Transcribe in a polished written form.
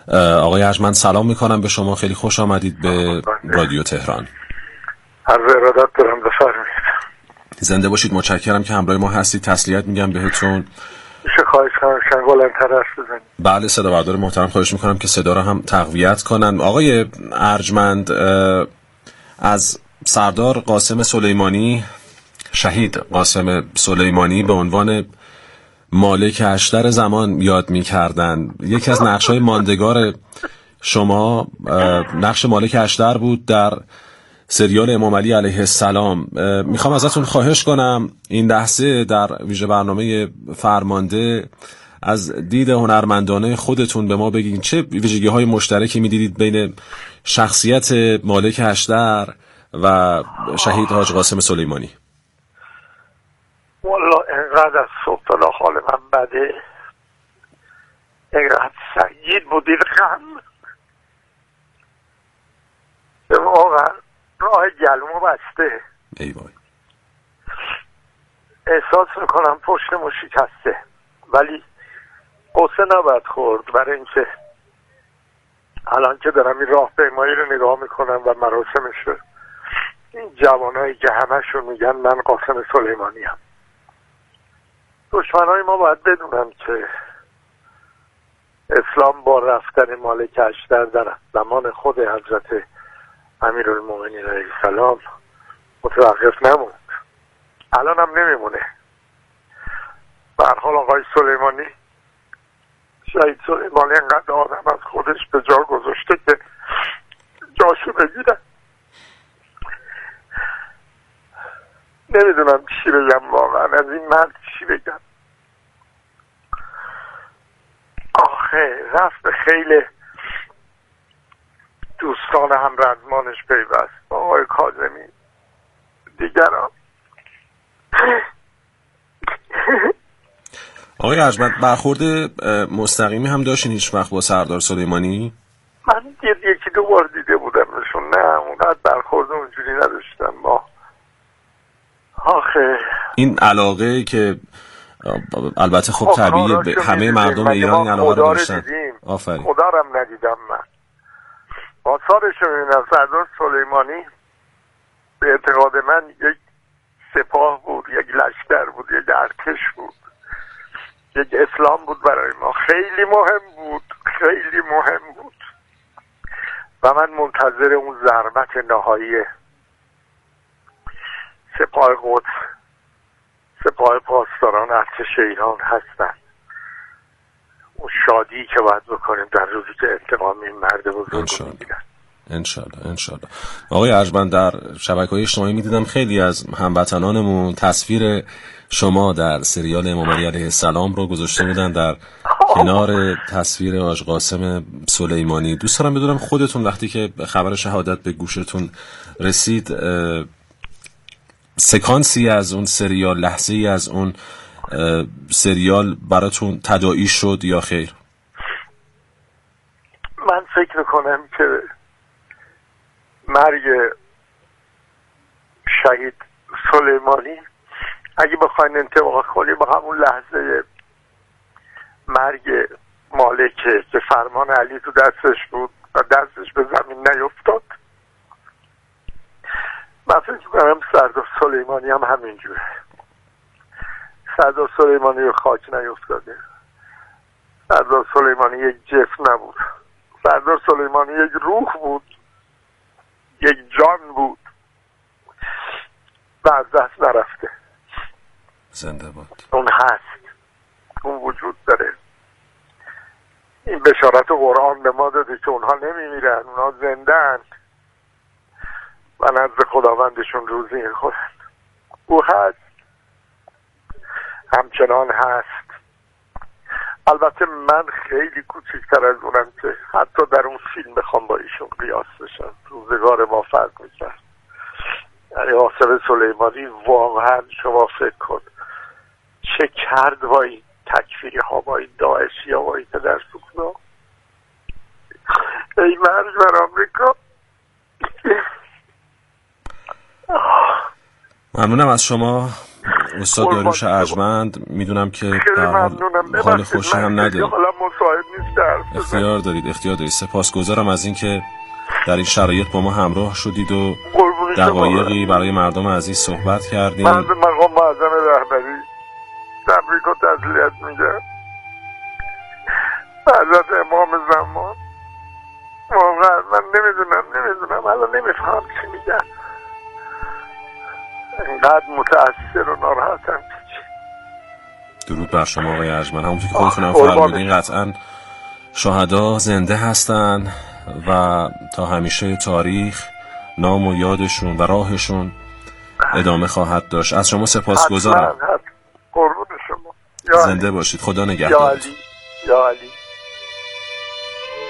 آقای ارجمند سلام میکنم به شما، خیلی خوش آمدید به رادیو تهران. عرض ارادت دارم، بفرمایید. زنده باشید، متشکرم که همراه ما هستید. تسلیت میگم بهتون. میشه خواهش کنم شنگ بلندتر حرف بزنید؟ بله، صدا بردار محترم خواهش میکنم که صدا را هم تقویت کنن. آقای ارجمند، از سردار قاسم سلیمانی، شهید قاسم سلیمانی به عنوان مالک اشتر زمان یاد میکردن. یکی از نقش‌های ماندگار شما نقش مالک اشتر بود در سریال امام علی علیه السلام. میخوام ازتون خواهش کنم این لحظه در ویژه برنامه فرمانده از دید هنرمندانه خودتون به ما بگین چه ویژگی‌های مشترکی میدیدید بین شخصیت مالک اشتر و شهید حاج قاسم سلیمانی؟ والا انقدر از صبح تا حال من بده، انقدر سعید بودید غم که واقعا راه گلومو بسته. ای وای. احساس میکنم پشتمو شکسته، ولی قصه نباید خورد، برای اینکه الان که دارم این راهپیمایی رو نگاه میکنم و مراسمش، این جوانایی که همشون میگن من قاسم سلیمانی ام، دشمنای ما باید بدونن که اسلام با رفتن مالک اشتر در زمان خود حضرت امیرالمومنین علیه السلام متوقف نموند، الان هم نمیمونه. به هر حال آقای سلیمانی، شهید سلیمانی، انقدر آدم از خودش به جا گذاشته که جاشو بگیرن. نمیدونم چی بگم، واقعا از این مرد چی بگم. آخه رفت به خیلی دوستان هم رزمانش پیوست، آقای کاظمی دیگران. آقای ارجمند، برخورد مستقیمی هم داشتین هیچ وقت با سردار سلیمانی؟ من یکی دو بار دیده بودمشون، نه اونقدر برخورد اونجوری نداشتم. ما آخه این علاقه که البته خب طبیعیه، همه مردم ایران این علاقه رو داشتن. آفرین. خدا رو هم ندیدم من. آثارش رو میبینم. سردار سلیمانی به اعتقاد من یک سپاه بود، یک لشکر بود، یک ارتش بود، یک اسلام بود برای ما. خیلی مهم بود، خیلی مهم بود و من منتظر اون ضربت نهایی سپاه قدس، سپاه پاسداران ارتش ایران هستن. اون شادی که باید بکنیم در روزی که انتقام این مرد بزرگ رو میگیرن. انشالله. آقای ارجمند، در شبکه‌های اجتماعی میدیدم خیلی از هموطنانمون تصویر شما در سریال امام علی علیه السلام رو گذاشته بودن در کنار تصویر حاج قاسم سلیمانی. دوست دارم بدونم خودتون وقتی که خبر شهادت به گوشتون رسید، سکانسی از اون سریال، لحظه‌ای از اون سریال براتون تداعی شد یا خیر؟ من فکر میکنم که مرگ شهید سلیمانی، اگه بخواین انطباق کنیم، با همون لحظه مرگ مالکه که فرمان علی تو دستش بود و دستش به زمین نیفتاد، من فکر کنم سردار سلیمانی هم همینجوره. سردار سلیمانی رو خاک نیفتاده. سردار سلیمانی یک جسم نبود. سردار سلیمانی یک روح بود، یک جان بود و از دست نرفته. زنده باد. اون هست، اون وجود داره. این بشارت قرآن به ما داده که اونها نمیمیرن، اونها زنده‌اند و نزد خداوندشون روزی خورند. او هست، همچنان هست. البته من خیلی کوچکتر از اونم که حتی در اون فیلم بخوام با ایشون قیاس بشم. روزگار ما فرق میکرد. یعنی قاسم سلیمانی واقعا شما فکر کن چه کرد با این تکفیری ها، با این داعشی ها، با این پدر سوخنا. ای مرگ بر آمریکا. ممنونم از شما استاد داریوش ارجمند، میدونم که خیلی ممنونم. حال خوشی هم ندارید. حالا مساعد نیست درس اختیار دارید. سپاسگزارم از اینکه در این شرایط با ما همراه شدید و دقایقی برای مردم عزیز صحبت کردیم. من به مقام معظم رهبری تبریک و تسلیت میگم. حضرت امام زمان واقعا من نمیدونم الان نمیفهم چی میگن. اینقدر متأثر و ناراحتم. درود بر شما آقای ارجمند. همونطور که خودتونم فرمودین قطعا شهدا زنده هستن و تا همیشه تاریخ نام و یادشون و راهشون ادامه خواهد داشت. از شما سپاسگزارم. قربون شما. زنده باشید. خدا نگهدارتون. یا علی.